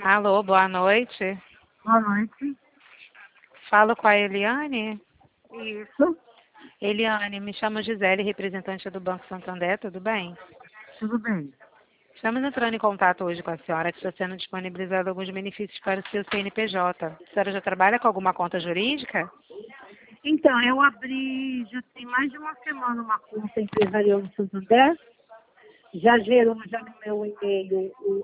Alô, boa noite. Boa noite. Falo com a Eliane. Isso, Eliane, me chamo Gisele, representante do Banco Santander, tudo bem? tudo bem. Estamos entrando em contato hoje com a senhora, que está sendo disponibilizado alguns benefícios para o seu CNPJ. A senhora já trabalha com alguma conta jurídica? Então, eu abri, já tem mais de uma semana, uma conta empresarial no Santander. Já gerou já no meu e-mail